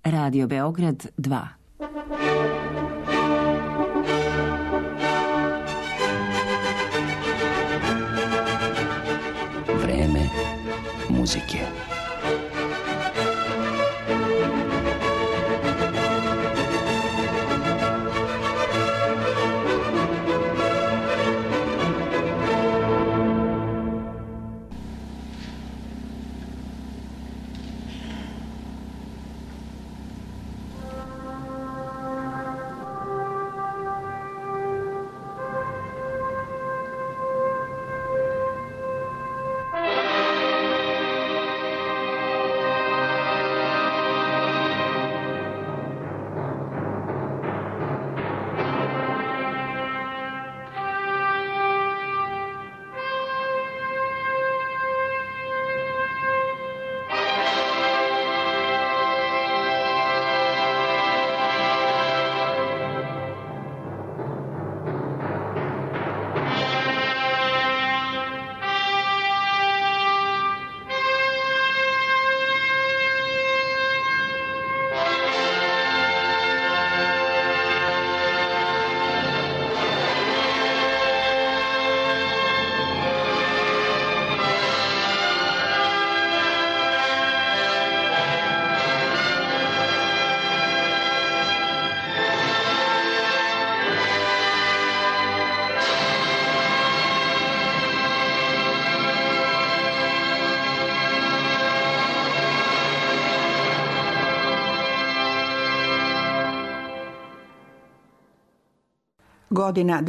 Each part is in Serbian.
Radio Beograd 2. Vreme muzike. Godina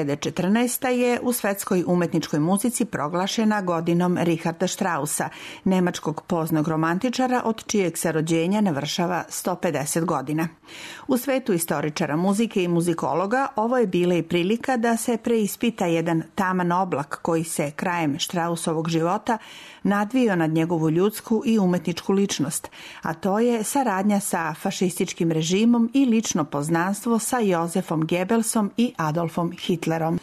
2014. je u svetskoj umetničkoj muzici proglašena godinom Richarda Straussa, nemačkog poznog romantičara od čijeg se rođenja navršava 150 godina. U svetu istoričara muzike i muzikologa ovo je bila i prilika da se preispita jedan taman oblak koji se krajem Straussovog života nadvio nad njegovu ljudsku i umetničku ličnost, a to je saradnja sa fašističkim režimom i lično poznanstvo sa Josefom Goebbelsom i Adolfom Hitlerom.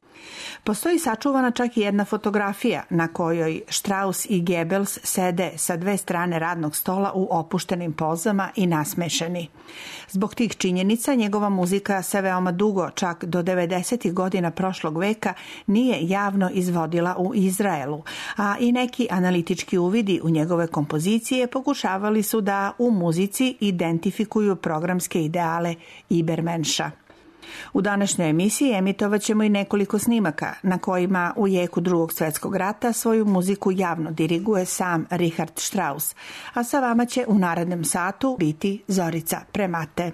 Postoji sačuvana čak i jedna fotografija na kojoj Strauss i Goebbels sede sa dve strane radnog stola u opuštenim pozama i nasmešeni. Zbog tih činjenica njegova muzika se veoma dugo, čak do 90. godina prošlog veka, nije javno izvodila u Izraelu, a i neki analitički uvidi u njegove kompozicije pokušavali su da u muzici identifikuju programske ideale Ibermenša. U današnjoj emisiji emitovat ćemo i nekoliko snimaka na kojima u jeku Drugog svjetskog rata svoju muziku javno diriguje sam Richard Strauss, a sa vama će u narednom satu biti Zorica Premate.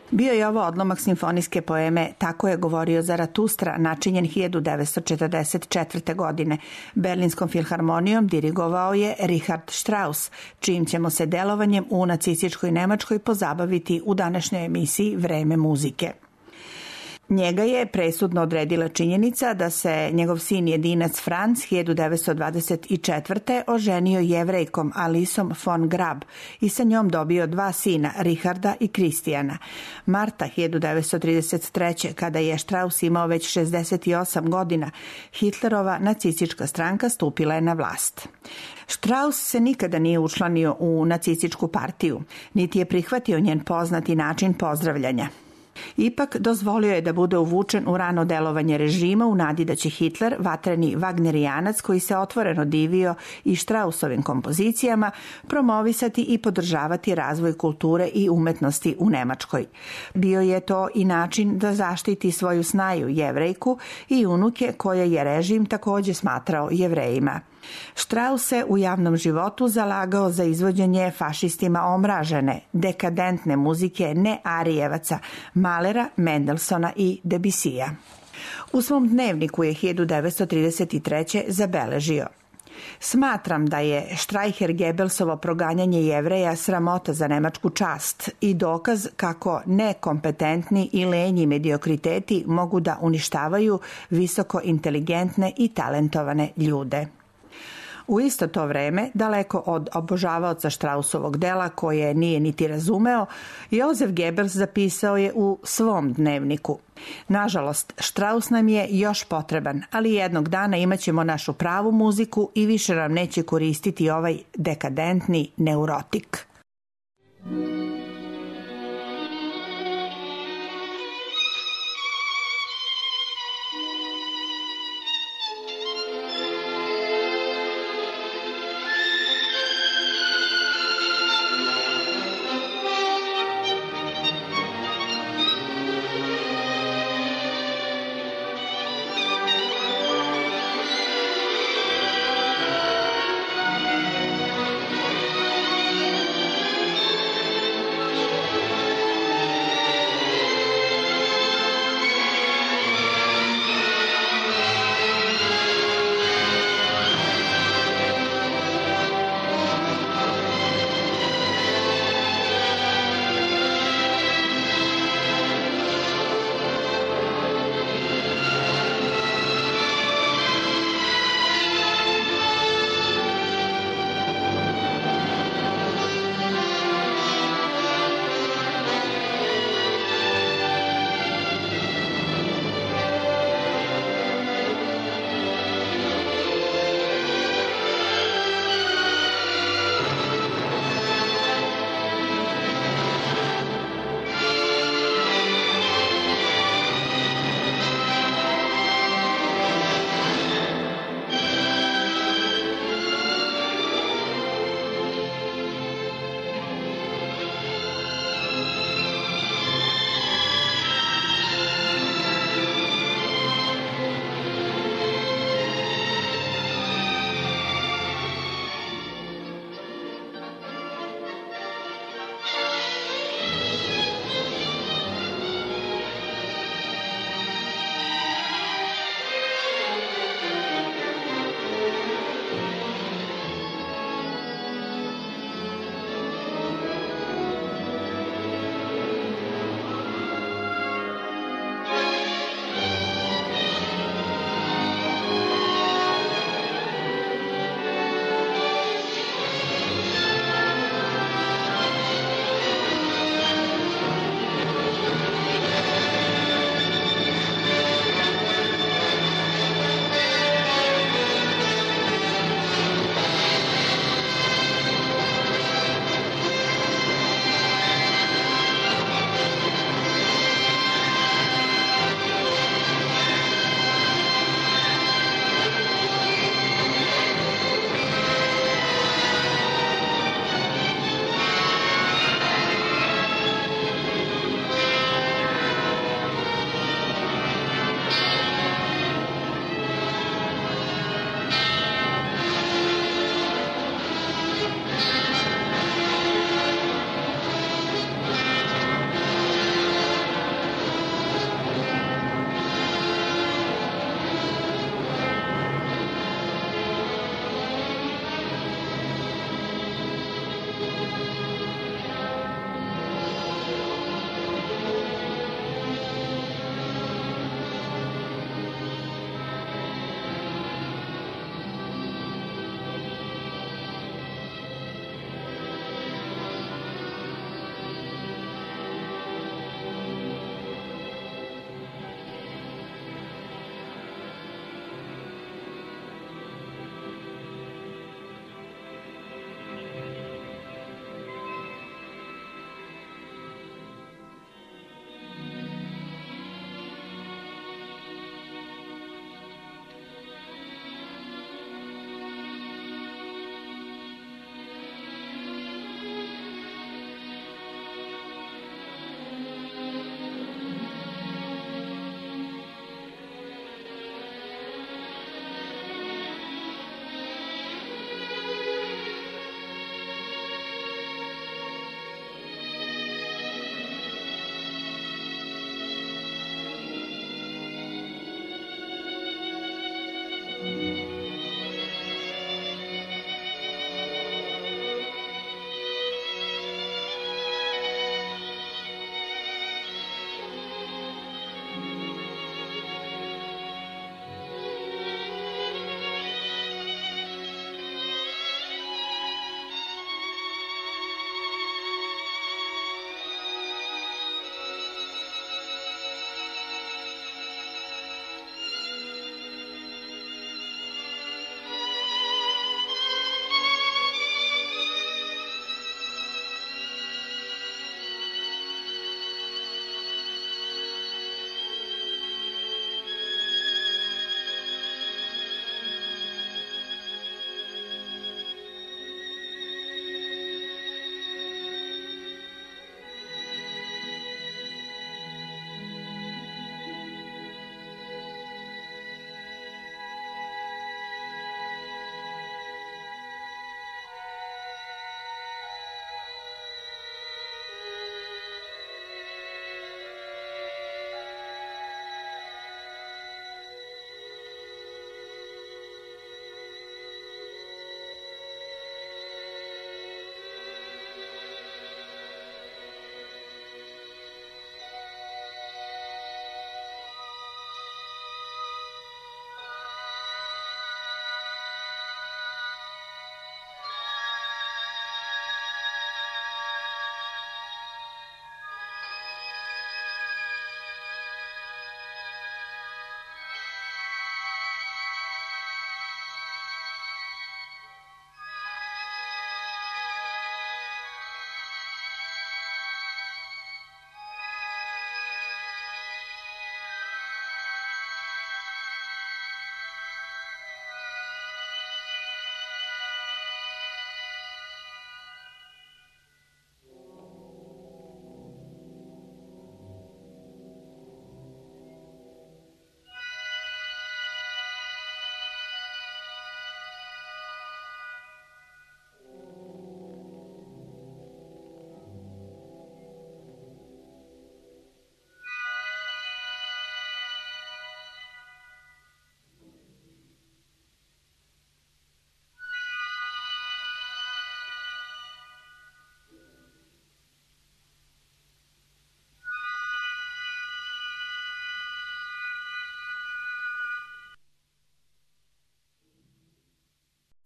Bio je ovo odlomak simfonijske poeme Tako je govorio Zaratustra, načinjen 1944. godine. Berlinskom filharmonijom dirigovao je Richard Strauss, čijim ćemo se delovanjem u nacističkoj Nemačkoj pozabaviti u današnjoj emisiji Vreme muzike. Njega je presudno odredila činjenica da se njegov sin jedinac Franz 1924. oženio Jevrejkom Alisom von Grab i sa njom dobio 2 sina, Richarda i Kristijana. Marta 1933. kada je Strauss imao već 68 godina, Hitlerova nacistička stranka stupila je na vlast. Strauss se nikada nije učlanio u nacističku partiju, niti je prihvatio njen poznati način pozdravljanja. Ipak dozvolio je da bude uvučen u rano delovanje režima u nadi da će Hitler, vatreni vagnerijanac koji se otvoreno divio i Straussovim kompozicijama, promovisati i podržavati razvoj kulture i umetnosti u Nemačkoj. Bio je to i način da zaštiti svoju snaju Jevrejku i unuke koje je režim također smatrao Jevrejima. Strauss se u javnom životu zalagao za izvođenje fašistima omražene, dekadentne muzike ne Arijevaca, Mahlera, Mendelssohna i Debussija. U svom dnevniku je 1933. zabeležio: Smatram da je Streicher Goebbelsovo proganjanje Jevreja sramota za nemačku čast i dokaz kako nekompetentni i lenji mediokriteti mogu da uništavaju visoko inteligentne i talentovane ljude. U isto to vreme, daleko od obožavaoca Straussovog dela koje nije niti razumeo, Josef Goebbels zapisao je u svom dnevniku: Nažalost, Strauss nam je još potreban, ali jednog dana imat ćemo našu pravu muziku i više nam neće koristiti ovaj dekadentni neurotik.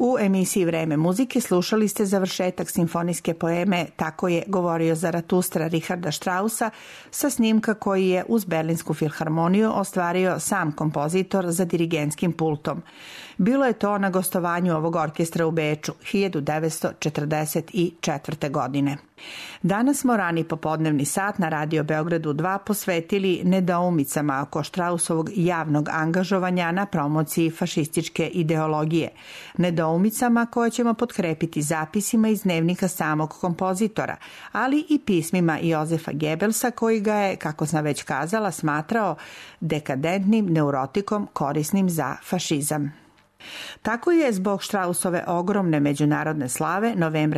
U emisiji Vreme muzike slušali ste završetak simfonijske poeme Tako je govorio Zaratustra Richarda Straussa sa snimka koji je uz Berlinsku filharmoniju ostvario sam kompozitor za dirigentskim pultom. Bilo je to na gostovanju ovog orkestra u Beču 1944. godine. Danas smo rani popodnevni sat na Radio Beogradu 2 posvetili nedoumicama oko Straussovog javnog angažovanja na promociji fašističke ideologije. Nedoumicama koje ćemo potkrepiti zapisima iz dnevnika samog kompozitora, ali i pismima Jozefa Goebbelsa koji ga je, kako sam već kazala, smatrao dekadentnim neurotikom korisnim za fašizam. Tako je zbog Straussove ogromne međunarodne slave novembra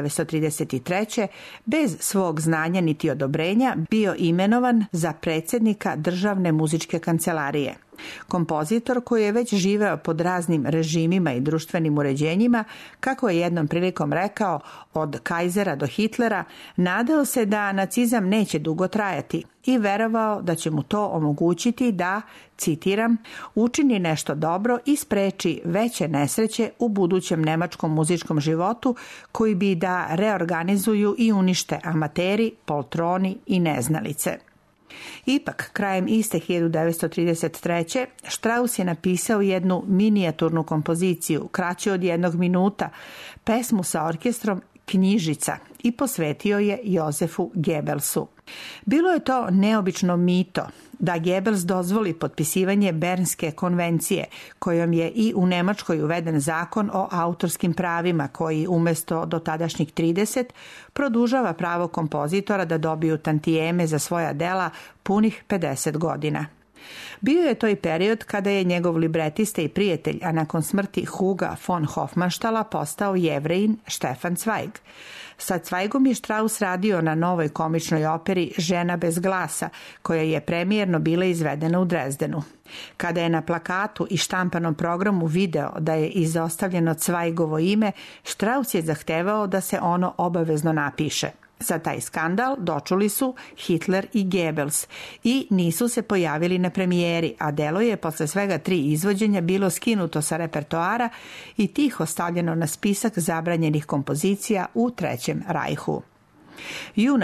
1933. bez svog znanja niti odobrenja bio imenovan za predsjednika Državne muzičke kancelarije. Kompozitor koji je već živeo pod raznim režimima i društvenim uređenjima, kako je jednom prilikom rekao, od Kajzera do Hitlera, nadao se da nacizam neće dugo trajati i verovao da će mu to omogućiti da, citiram, učini nešto dobro i spreči veće nesreće u budućem nemačkom muzičkom životu koji bi da reorganizuju i unište amateri, poltroni i neznalice. Ipak, krajem iste 1933. Strauss je napisao jednu minijaturnu kompoziciju, kraću od 1 minuta, pesmu sa orkestrom Knjižica i posvetio je Jozefu Goebbelsu. Bilo je to neobično mito da Goebbels dozvoli potpisivanje Bernske konvencije, kojom je i u Nemačkoj uveden zakon o autorskim pravima koji umjesto dotadašnjih 30 produžava pravo kompozitora da dobiju tantijeme za svoja dela punih 50 godina. Bio je to i period kada je njegov libretista i prijatelj, a nakon smrti Huga von Hofmanstala postao Jevrejin Stefan Zweig. Sa Zweigom je Strauss radio na novoj komičnoj operi Žena bez glasa, koja je premijerno bila izvedena u Drezdenu. Kada je na plakatu i štampanom programu video da je izostavljeno Zweigovo ime, Strauss je zahtevao da se ono obavezno napiše. Za taj skandal dočuli su Hitler i Goebbels i nisu se pojavili na premijeri, a delo je posle svega 3 izvođenja bilo skinuto sa repertoara i tiho stavljeno na spisak zabranjenih kompozicija u Trećem rajhu. Juna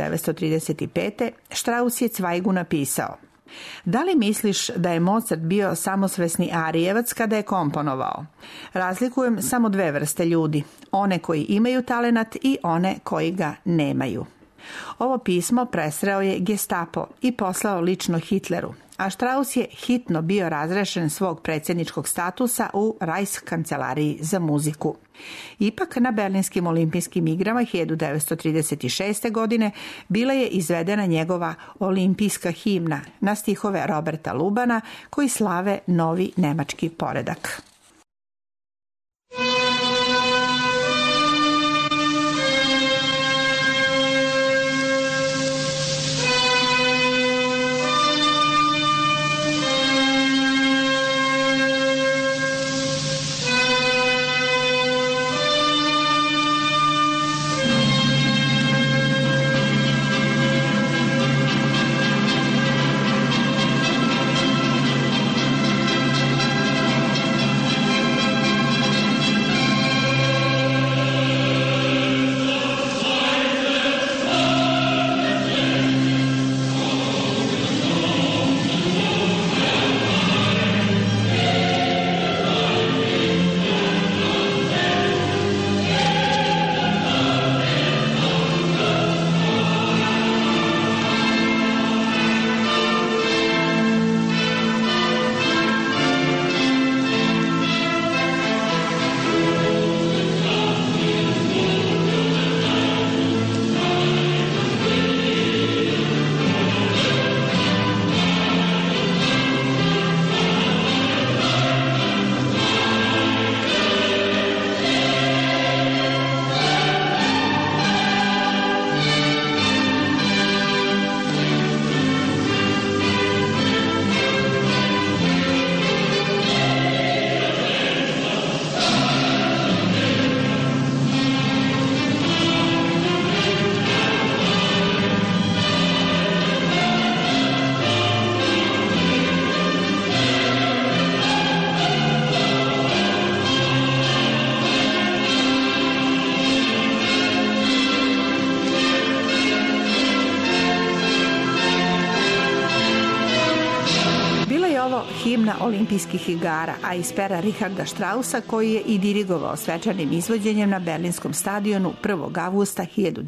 1935. Strauss je Zweigu napisao: Da li misliš da je Mozart bio samosvesni arijevac kada je komponovao? Razlikujem samo 2 vrste ljudi, one koji imaju talenat i one koji ga nemaju. Ovo pismo presreo je Gestapo i poslao lično Hitleru, a Strauss je hitno bio razrešen svog predsjedničkog statusa u Reichskancelariji za muziku. Ipak na Berlinskim olimpijskim igrama 1936. godine bila je izvedena njegova olimpijska himna na stihove Roberta Lubana koji slave novi nemački poredak. himna olimpijskih igara, a iz pera Richarda Straussa, koji je i dirigovao svečanim izvođenjem na Berlinskom stadionu 1. avgusta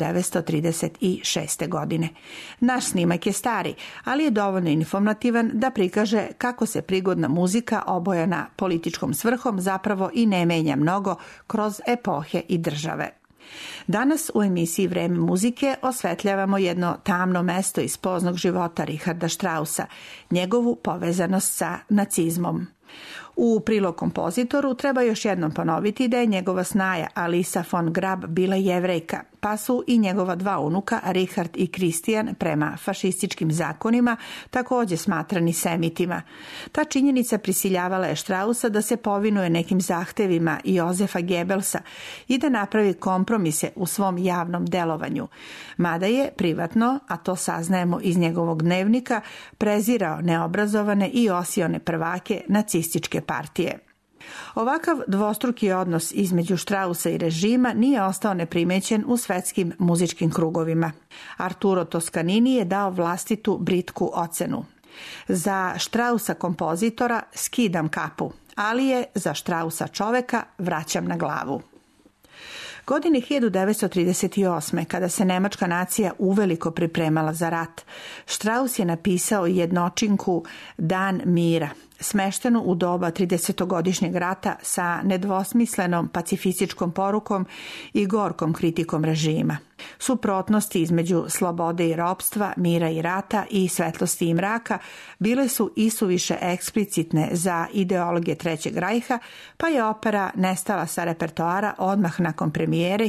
1936. godine. Naš snimak je stari, ali je dovoljno informativan da prikaže kako se prigodna muzika obojana političkom svrhom zapravo i ne menja mnogo kroz epohe i države. Danas u emisiji Vreme muzike osvetljavamo jedno tamno mesto iz poznog života Richarda Straussa, njegovu povezanost sa nacizmom. U prilog kompozitoru treba još jednom ponoviti da je njegova snaja Alisa von Grab bila Jevrejka, pa su i njegova dva unuka Richard i Christian prema fašističkim zakonima također smatrani semitima. Ta činjenica prisiljavala je Straussa da se povinuje nekim zahtevima Jozefa Goebbelsa i da napravi kompromise u svom javnom delovanju, mada je privatno, a to saznajemo iz njegovog dnevnika, prezirao neobrazovane i osione prvake nacističke partije. Ovakav dvostruki odnos između Straussa i režima nije ostao neprimećen u svetskim muzičkim krugovima. Arturo Toscanini je dao vlastitu britku ocenu. Za Straussa kompozitora skidam kapu, ali je za Straussa čoveka vraćam na glavu. Godine 1938. kada se nemačka nacija uveliko pripremala za rat, Strauss je napisao jednočinku Dan mira, smeštenu u doba 30-godišnjeg rata sa nedvosmislenom pacifističkom porukom i gorkom kritikom režima. Suprotnosti između slobode i ropstva, mira i rata i svetlosti i mraka bile su isuviše eksplicitne za ideologe Trećeg rajha, pa je opera nestala sa repertoara odmah nakon premijere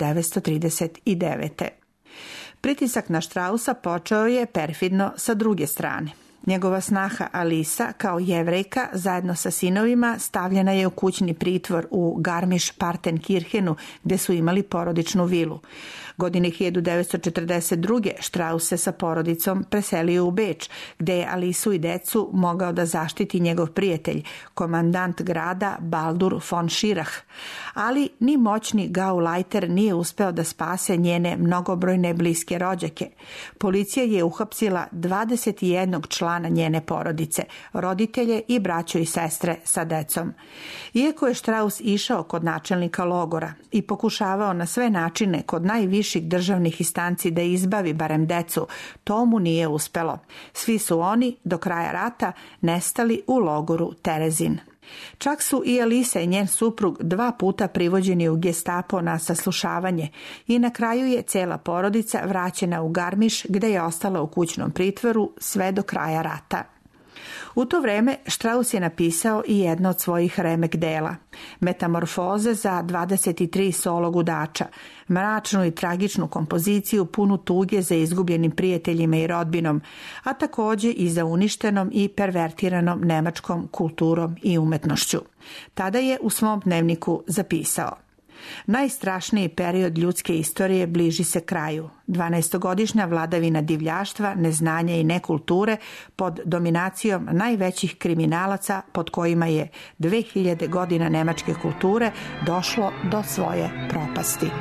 1939. Pritisak na Straussa počeo je perfidno sa druge strane. Njegova snaha Alisa kao Jevrejka zajedno sa sinovima stavljena je u kućni pritvor u Garmisch-Partenkirchenu gdje su imali porodičnu vilu. Godine 1942. Strauss se sa porodicom preselio u Beč, gdje je Alisu i decu mogao da zaštiti njegov prijatelj, komandant grada Baldur von Schirach. Ali ni moćni Gauleiter nije uspeo da spase njene mnogobrojne bliske rođake. Policija je uhapsila 21 člana njene porodice, roditelje i braću i sestre sa decom. Iako je Strauss išao kod načelnika logora i pokušavao na sve načine kod najviših državnih instanci da izbavi barem decu, to mu nije uspelo. Svi su oni do kraja rata nestali u logoru Terezin. Čak su i Alisa i njen suprug 2 puta privođeni u Gestapo na saslušavanje i na kraju je cela porodica vraćena u Garmisch gdje je ostala u kućnom pritvoru sve do kraja rata. U to vreme Strauss je napisao i jedno od svojih remek dela, Metamorfoze za 23 solo gudača, mračnu i tragičnu kompoziciju punu tuge za izgubljenim prijateljima i rodbinom, a također i za uništenom i pervertiranom nemačkom kulturom i umetnošću. Tada je u svom dnevniku zapisao: najstrašniji period ljudske istorije bliži se kraju. 12-godišnja vladavina divljaštva, neznanja i nekulture pod dominacijom najvećih kriminalaca pod kojima je 2000 godina nemačke kulture došlo do svoje propasti.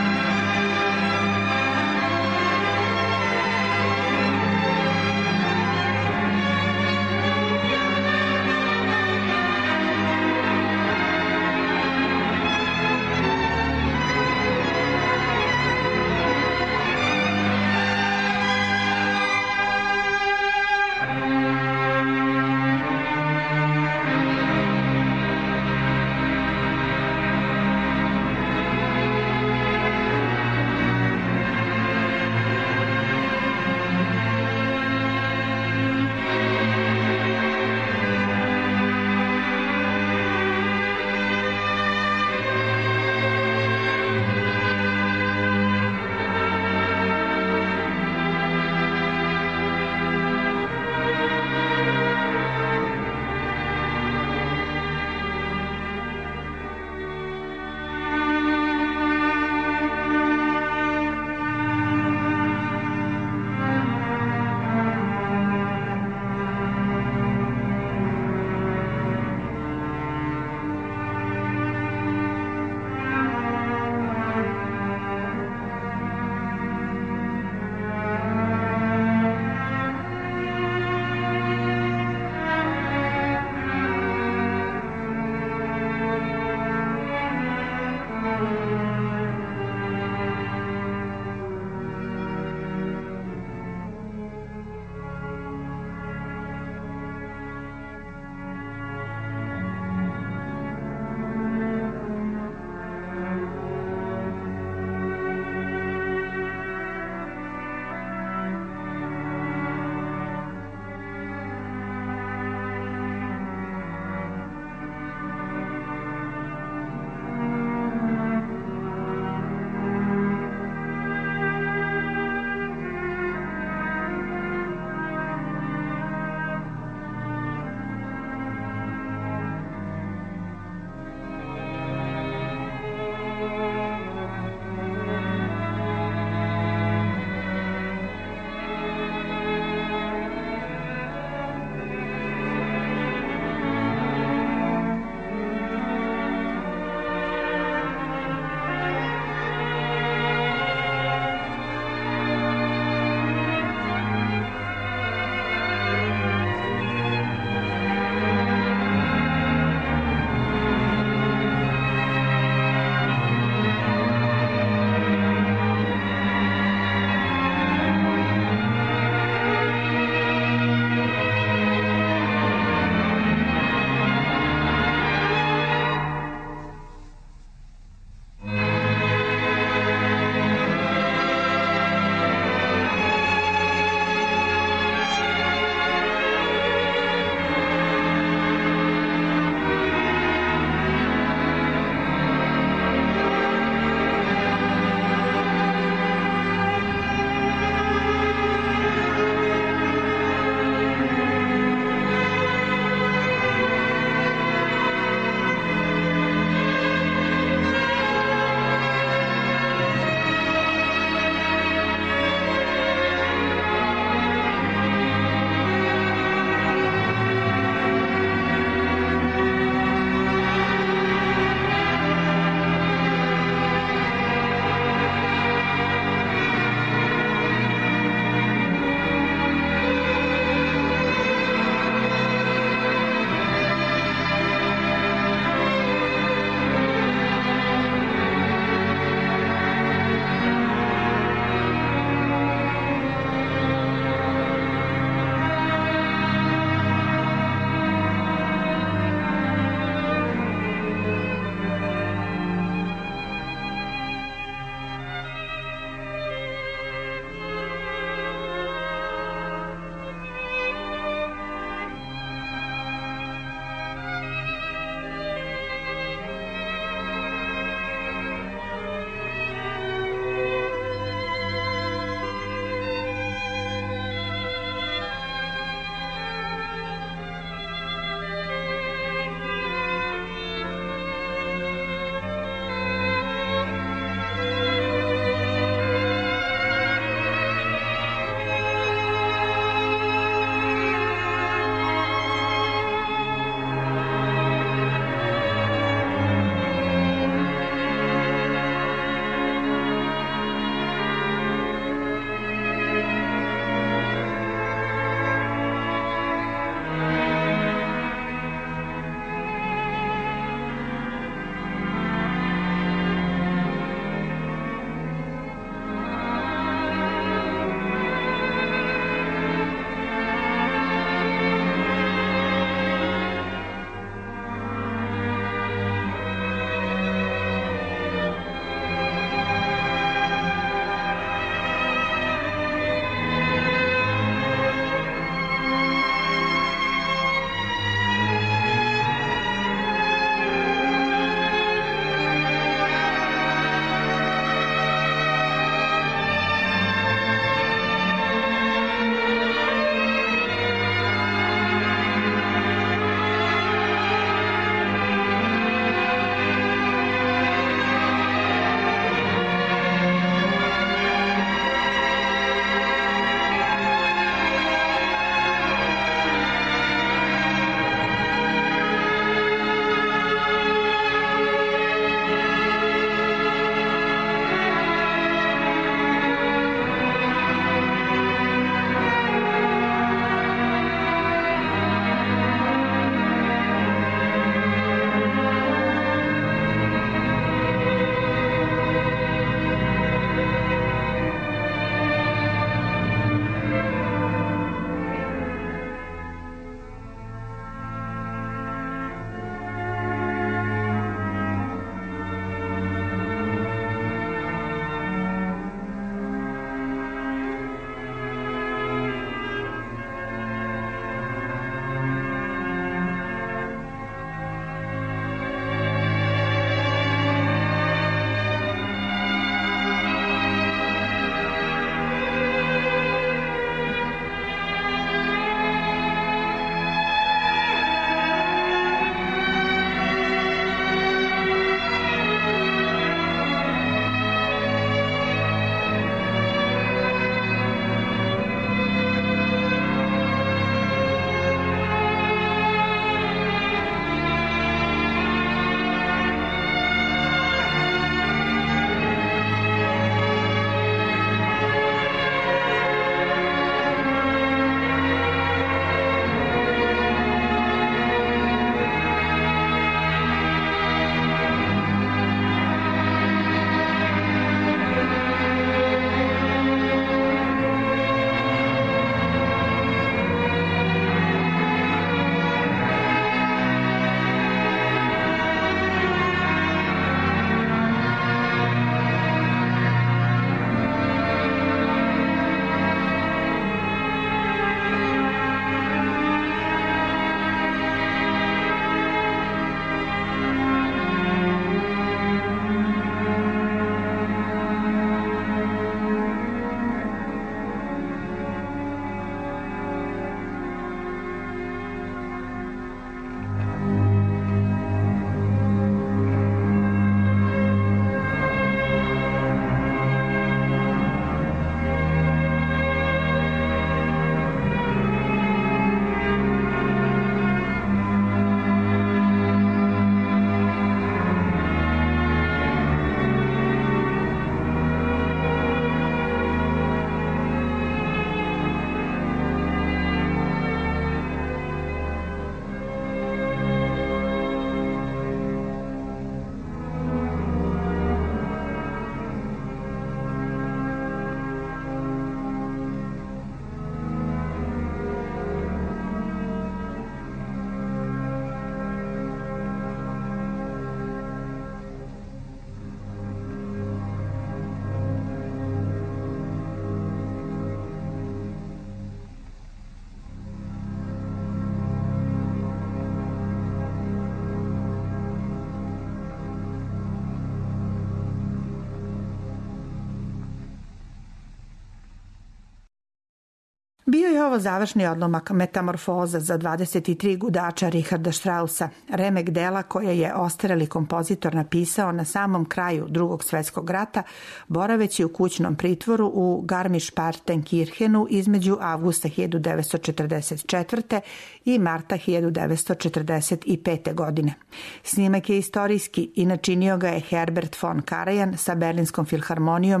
Bio je ovo završni odlomak Metamorfoza za 23 gudača Richarda Straussa, remek dela koje je ostareli kompozitor napisao na samom kraju Drugog svjetskog rata, boraveći u kućnom pritvoru u Garmisch-Partenkirchenu između avgusta 1944. i marta 1945. godine. Snimak je istorijski i načinio ga je Herbert von Karajan sa Berlinskom filharmonijom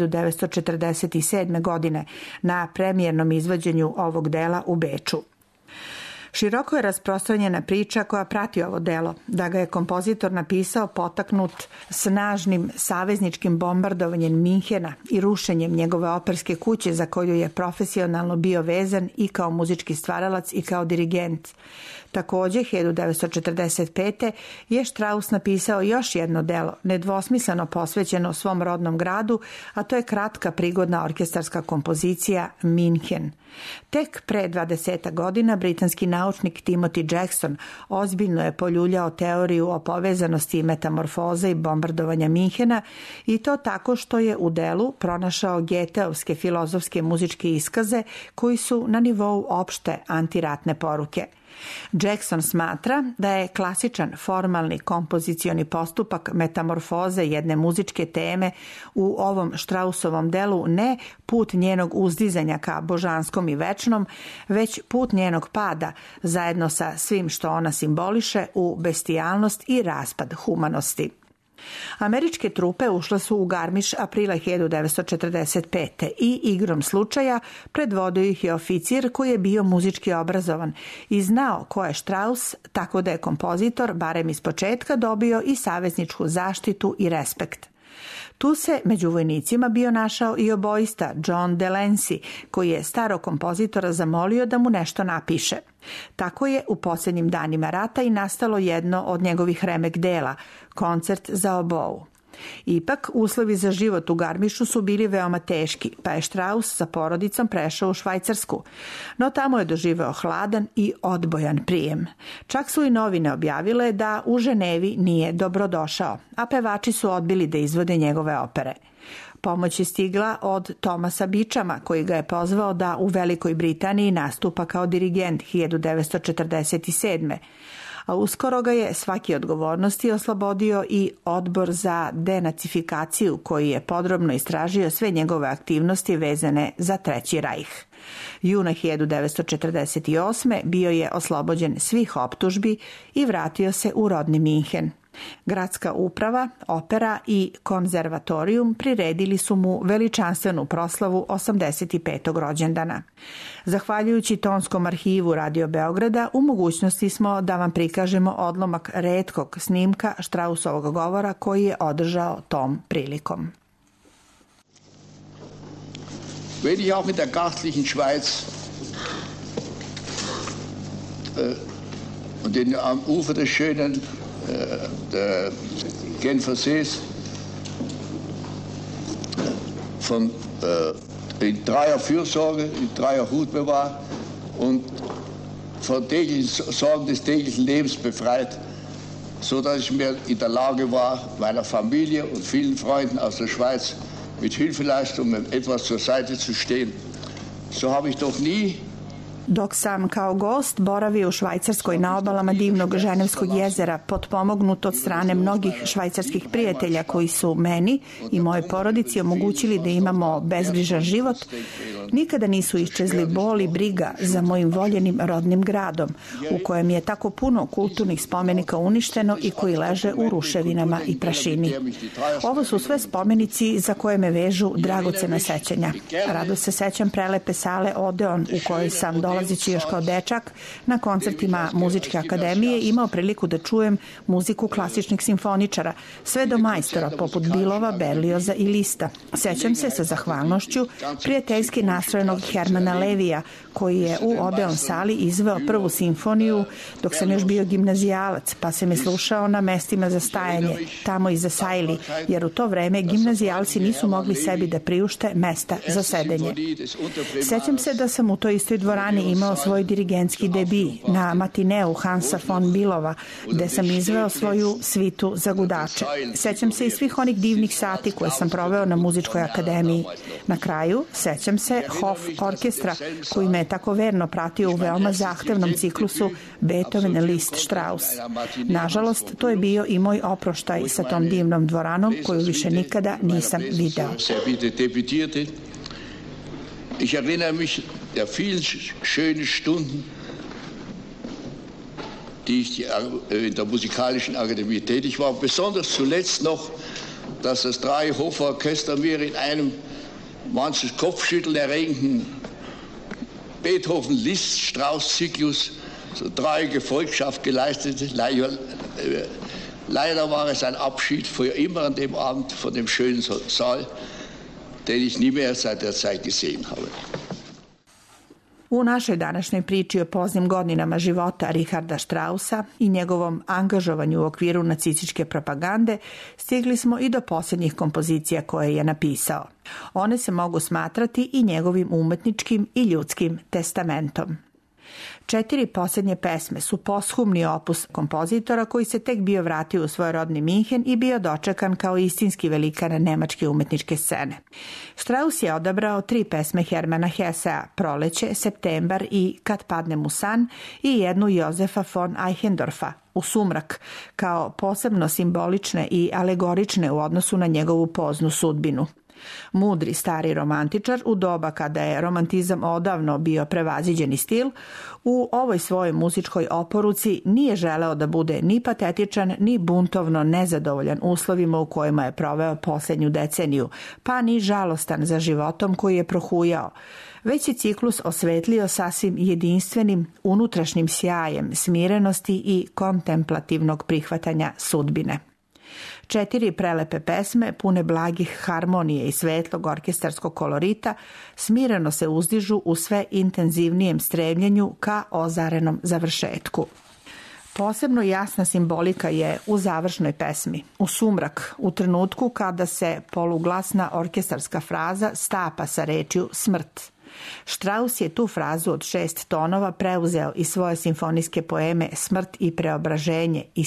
1947. godine na premijernom izvođenju ovog dela u Beču. Široko je rasprostranjena priča koja prati ovo delo, da ga je kompozitor napisao potaknut snažnim savezničkim bombardovanjem Minhena i rušenjem njegove operske kuće za koju je profesionalno bio vezan i kao muzički stvaralac i kao dirigent. Također, 1945. je Strauss napisao još jedno delo, nedvosmisleno posvećeno svom rodnom gradu, a to je kratka prigodna orkestarska kompozicija Minhen. Tek pre 20 godina britanski naučnik Timothy Jackson ozbiljno je poljuljao teoriju o povezanosti metamorfoze i bombardovanja Minhena i to tako što je u delu pronašao Goetheovske filozofske muzičke iskaze koji su na nivou opšte antiratne poruke. Jackson smatra da je klasičan formalni kompozicioni postupak metamorfoze jedne muzičke teme u ovom Straussovom delu ne put njenog uzdizanja ka božanskom i večnom, već put njenog pada zajedno sa svim što ona simboliše u bestijalnost i raspad humanosti. Američke trupe ušle su u Garmisch aprila 1945. i igrom slučaja predvodio ih je oficir koji je bio muzički obrazovan i znao ko je Strauss, tako da je kompozitor, barem iz početka, dobio i savezničku zaštitu i respekt. Tu se među vojnicima bio našao i oboista John Delancey, koji je starog kompozitora zamolio da mu nešto napiše. Tako je u posljednjim danima rata i nastalo jedno od njegovih remek dela, koncert za obou. Ipak, uslovi za život u Garmišu su bili veoma teški, pa je Strauss sa porodicom prešao u Švajcarsku. No tamo je doživeo hladan i odbojan prijem. Čak su i novine objavile da u Ženevi nije dobrodošao, a pevači su odbili da izvode njegove opere. Pomoć je stigla od Thomasa Beechama, koji ga je pozvao da u Velikoj Britaniji nastupa kao dirigent 1947. A uskoro ga je svake odgovornosti oslobodio i Odbor za denacifikaciju, koji je podrobno istražio sve njegove aktivnosti vezane za Treći rajh. Juna 1948. bio je oslobođen svih optužbi i vratio se u rodni Minhen. Gradska uprava, opera i konzervatorijum priredili su mu veličanstvenu proslavu 85. rođendana. Zahvaljujući Tonskom arhivu Radio Beograda, u mogućnosti smo da vam prikažemo odlomak retkog snimka Straussovog govora koji je održao tom prilikom. Wenn ich auch mit der gastlichen Schweiz und am Ufer des schönen der Genfer Sees in dreier Fürsorge, in dreier Hut bewahrt und von täglichen Sorgen des täglichen Lebens befreit, so dass ich mir in der Lage war, meiner Familie und vielen Freunden aus der Schweiz mit Hilfeleistungen etwas zur Seite zu stehen. So habe ich doch nie. Dok sam kao gost boravio u Švajcarskoj na obalama divnog Ženevskog jezera, potpomognut od strane mnogih švajcarskih prijatelja koji su meni i moje porodici omogućili da imamo bezbrižan život, nikada nisu iščezli bol i briga za mojim voljenim rodnim gradom, u kojem je tako puno kulturnih spomenika uništeno i koji leže u ruševinama i prašini. Ovo su sve spomenici za koje me vežu dragocena sećanja. Rado se sećam prelepe sale Odeon u kojoj sam dolazeći još kao dečak na koncertima Muzičke akademije imao priliku da čujem muziku klasičnih simfoničara, sve do majstora poput Bilova, Berlioza i Lista. Sećam se sa zahvalnošću prijateljski nastrojenog Hermana Levija, koji je u Odeon sali izveo prvu simfoniju dok sam još bio gimnazijalac, pa sam je slušao na mestima za stajanje, tamo iza sajli, jer u to vreme gimnazijalci nisu mogli sebi da priušte mesta za sedenje. Sećam se da sam u toj istoj dvorani je imao svoj dirigentski debi na matineu Hansa von Billova, gde sam izveo svoju svitu za gudače. Sećam se i svih onih divnih sati koje sam proveo na muzičkoj akademiji. Na kraju, sećam se Hof orkestra koji me je tako verno pratio u veoma zahtevnom ciklusu Beethoven, Liszt, Strauss. Nažalost, to je bio i moj oproštaj sa tom divnom dvoranom koju više nikada nisam video. Ich erinnere mich der vielen schönen Stunden, die ich in der Musikalischen Akademie tätig war. Besonders zuletzt noch, dass das Drei-Hofer Orchester mir in einem manches Kopfschütteln erregenden Beethoven, Liszt, Strauss-Zyklus so treue Gefolgschaft geleistete. Leider war es ein Abschied für immer an dem Abend von dem schönen Saal, den ich nie mehr seit der Zeit gesehen habe. U našoj današnjoj priči o poznim godinama života Richarda Straussa i njegovom angažovanju u okviru nacističke propagande stigli smo i do posljednjih kompozicija koje je napisao. One se mogu smatrati i njegovim umetničkim i ljudskim testamentom. 4 posljednje pesme su posthumni opus kompozitora koji se tek bio vratio u svoj rodni Minhen i bio dočekan kao istinski velikan nemačke umetničke scene. Strauss je odabrao 3 pesme Hermana Hessea, Proleće, Septembar i Kad padnem u san i jednu Jozefa von Eichendorfa, U sumrak, kao posebno simbolične i alegorične u odnosu na njegovu poznu sudbinu. Mudri stari romantičar u doba kada je romantizam odavno bio prevaziđeni stil, u ovoj svojoj muzičkoj oporuci nije želeo da bude ni patetičan, ni buntovno nezadovoljan uslovima u kojima je proveo posljednju deceniju, pa ni žalostan za životom koji je prohujao, već je ciklus osvetlio sasvim jedinstvenim unutrašnjim sjajem smirenosti i kontemplativnog prihvatanja sudbine. 4 prelepe pesme, pune blagih harmonije i svetlog orkestarskog kolorita, smireno se uzdižu u sve intenzivnijem stremljenju ka ozarenom završetku. Posebno jasna simbolika je u završnoj pesmi, u sumrak, u trenutku kada se poluglasna orkestarska fraza stapa sa rečju smrt. Strauss je tu frazu od 6 tonova preuzeo iz svoje simfonijske poeme Smrt i preobraženje iz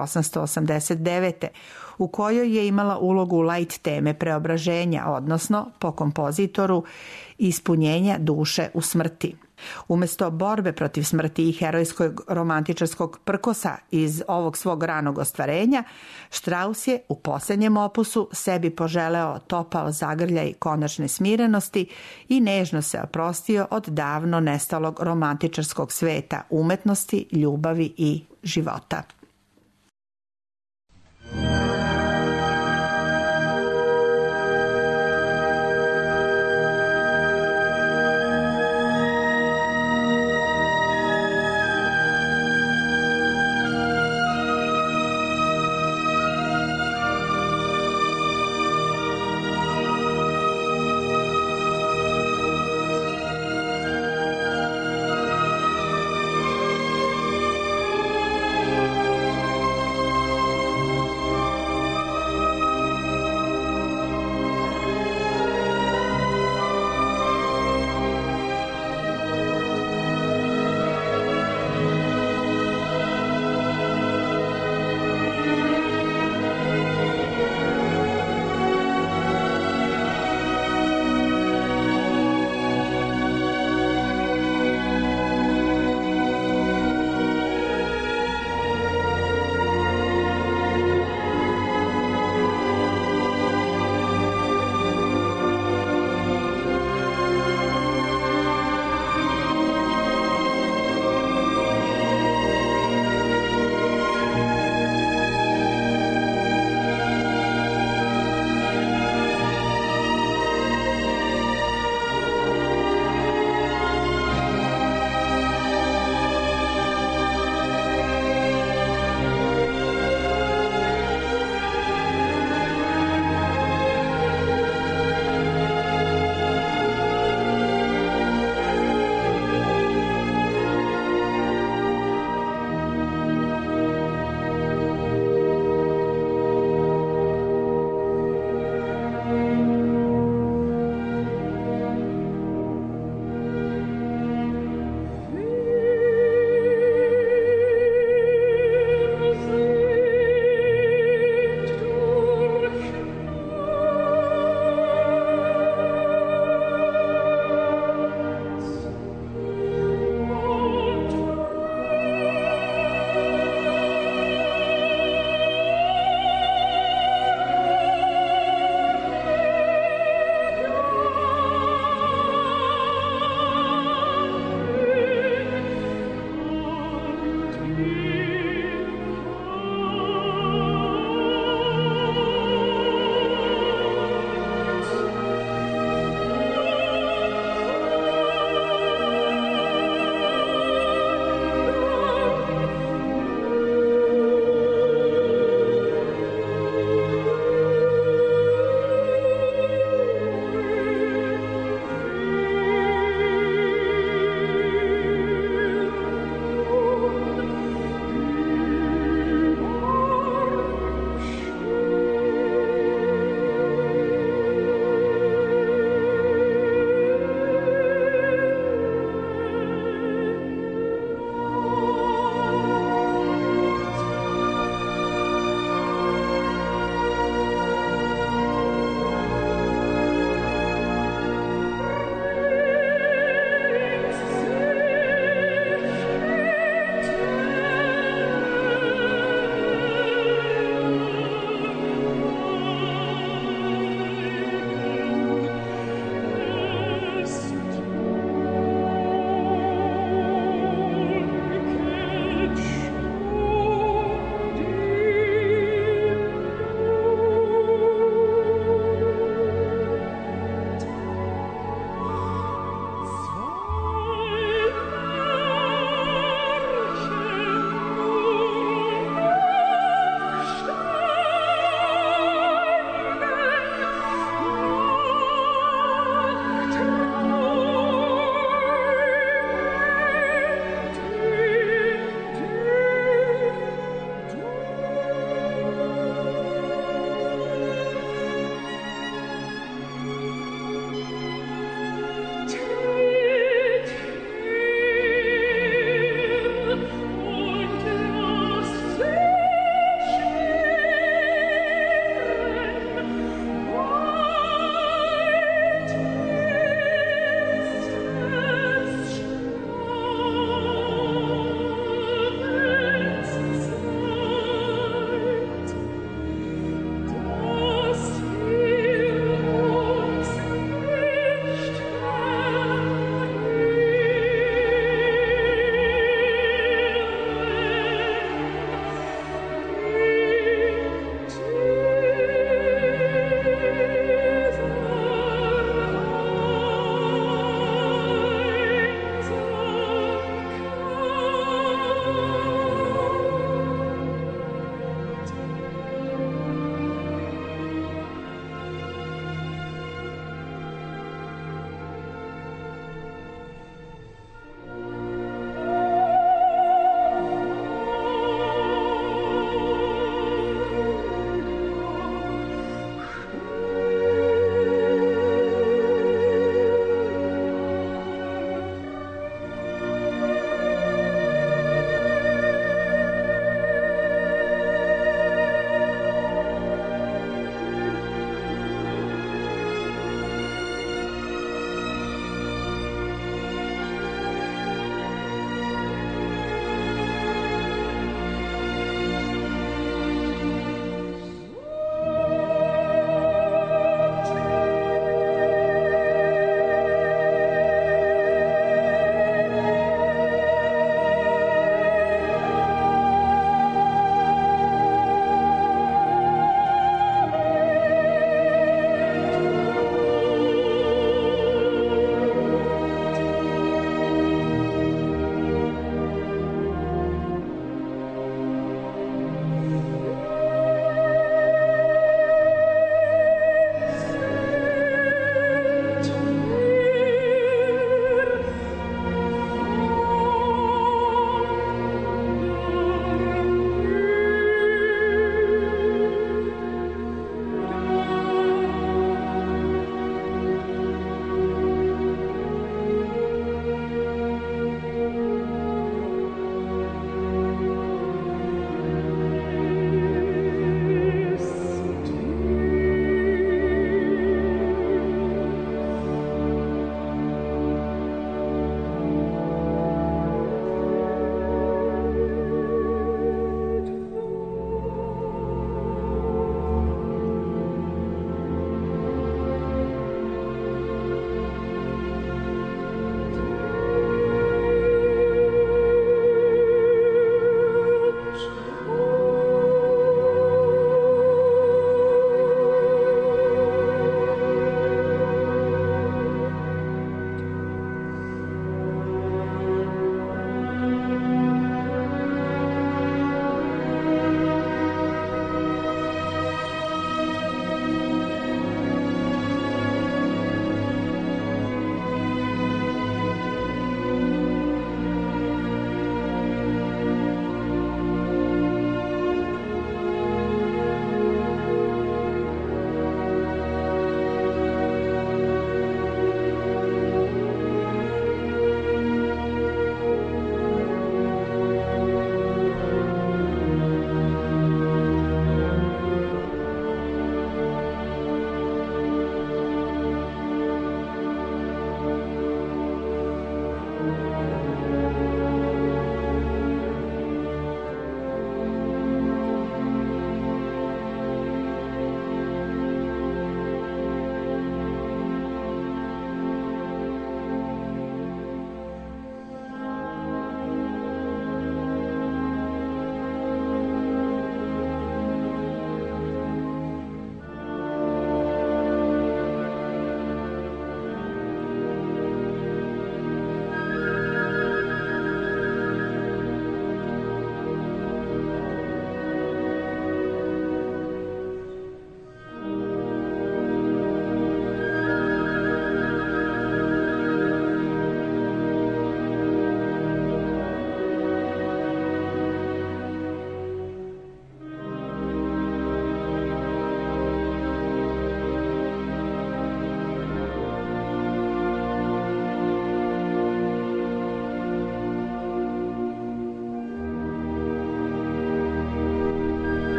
1889. u kojoj je imala ulogu light teme preobraženja, odnosno, po kompozitoru, ispunjenja duše u smrti. Umesto borbe protiv smrti i herojskog romantičarskog prkosa iz ovog svog ranog ostvarenja, Strauss je u posljednjem opusu sebi poželeo topao zagrljaj konačne smirenosti i nežno se oprostio od davno nestalog romantičarskog sveta, umetnosti, ljubavi i života.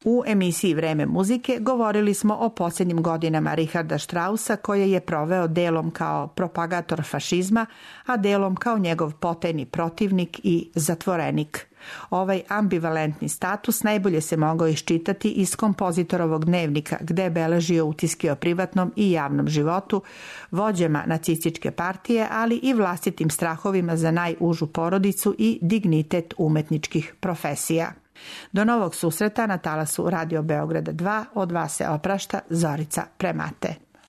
U emisiji Vreme muzike govorili smo o posljednjim godinama Richarda Straussa, koje je proveo delom kao propagator fašizma, a delom kao njegov potajni protivnik i zatvorenik. Ovaj ambivalentni status najbolje se mogao iščitati iz kompozitorovog dnevnika, gde je beležio utiske o privatnom i javnom životu, vođama nacističke partije, ali i vlastitim strahovima za najužu porodicu i dignitet umetničkih profesija. Do novog susreta na talasu Radio Beograda 2, od vas se oprašta Zorica Premate.